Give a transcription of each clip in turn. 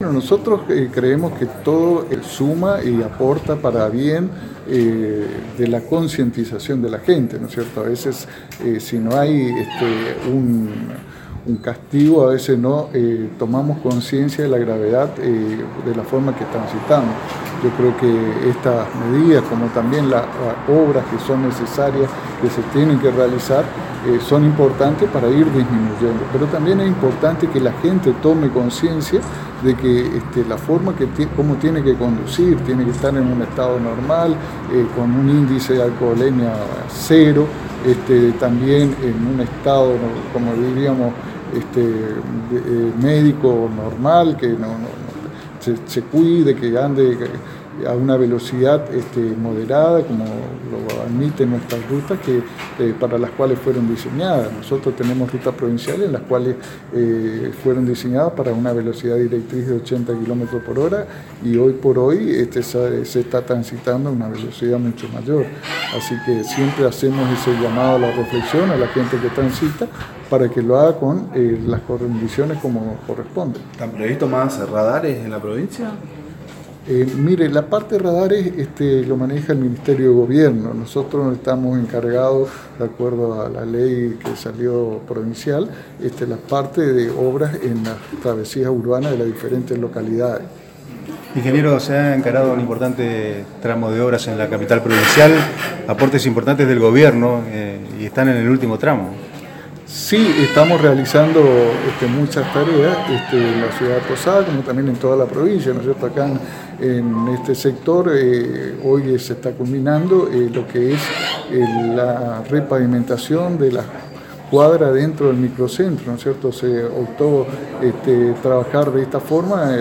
Bueno, nosotros creemos que todo suma y aporta para bien de la concientización de la gente, ¿no es cierto? A veces si no hay un castigo, a veces no tomamos conciencia de la gravedad de la forma que transitamos. Yo creo que estas medidas, como también las obras que son necesarias, que se tienen que realizar, son importantes para ir disminuyendo. Pero también es importante que la gente tome conciencia de que la forma cómo tiene que conducir, tiene que estar en un estado normal, con un índice de alcoholemia cero, también en un estado, como diríamos, médico normal, que se cuide, que ande a una velocidad moderada, como lo admiten nuestras rutas para las cuales fueron diseñadas. Nosotros tenemos rutas provinciales en las cuales fueron diseñadas para una velocidad directriz de 80 km por hora y hoy por hoy se está transitando a una velocidad mucho mayor. Así que siempre hacemos ese llamado a la reflexión a la gente que transita para que lo haga con las condiciones como corresponde. ¿Están previstos más radares en la provincia? Mire, la parte de radares lo maneja el Ministerio de Gobierno. Nosotros estamos encargados, de acuerdo a la ley que salió provincial, la parte de obras en las travesías urbanas de las diferentes localidades. Ingeniero, se ha encarado un importante tramo de obras en la capital provincial, aportes importantes del gobierno y están en el último tramo. Sí, estamos realizando muchas tareas en la ciudad de Posada, como también en toda la provincia, ¿no es cierto? Acá en este sector hoy se está culminando lo que es la repavimentación de las cuadras dentro del microcentro, ¿no es cierto? Se optó trabajar de esta forma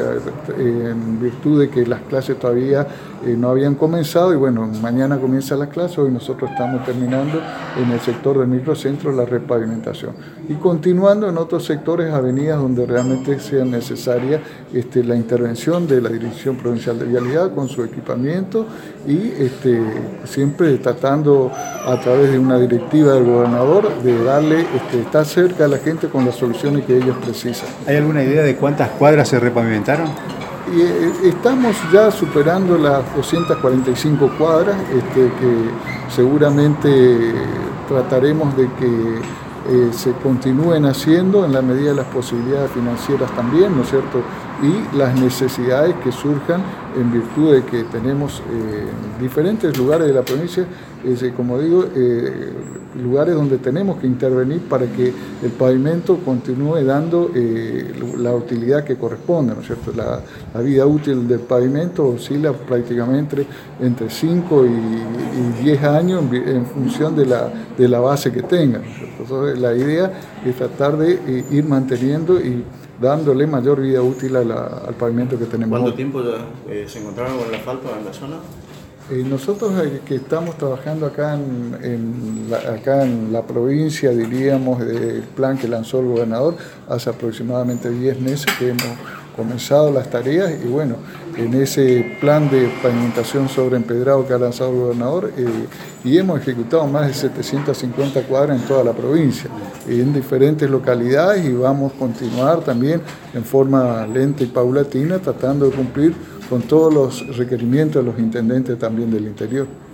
en virtud de que las clases todavía no habían comenzado y bueno, mañana comienzan las clases, hoy nosotros estamos terminando en el sector del microcentro la repavimentación y continuando en otros sectores, avenidas donde realmente sea necesaria la intervención de la Dirección Provincial de Vialidad con su equipamiento y siempre tratando a través de una directiva del gobernador de darle, estar cerca a la gente con las soluciones que ellos precisan. ¿Hay alguna idea de cuántas cuadras se repavimentaron? Estamos ya superando las 245 cuadras, que seguramente trataremos de que se continúen haciendo en la medida de las posibilidades financieras también, ¿no es cierto? Y las necesidades que surjan en virtud de que tenemos diferentes lugares de la provincia, como digo, lugares donde tenemos que intervenir para que el pavimento continúe dando la utilidad que corresponde, ¿no es cierto? La vida útil del pavimento oscila prácticamente entre 5 y 10 años en función de la base que tenga, ¿no es cierto? Entonces, la idea es tratar de ir manteniendo y dándole mayor vida útil al pavimento que tenemos. ¿Cuánto tiempo se encontraron con el asfalto en la zona? Nosotros que estamos trabajando acá en la provincia, diríamos, del plan que lanzó el gobernador, hace aproximadamente 10 meses que hemos comenzado las tareas y bueno, en ese plan de pavimentación sobre empedrado que ha lanzado el gobernador y hemos ejecutado más de 750 cuadras en toda la provincia, en diferentes localidades y vamos a continuar también en forma lenta y paulatina tratando de cumplir con todos los requerimientos de los intendentes también del interior.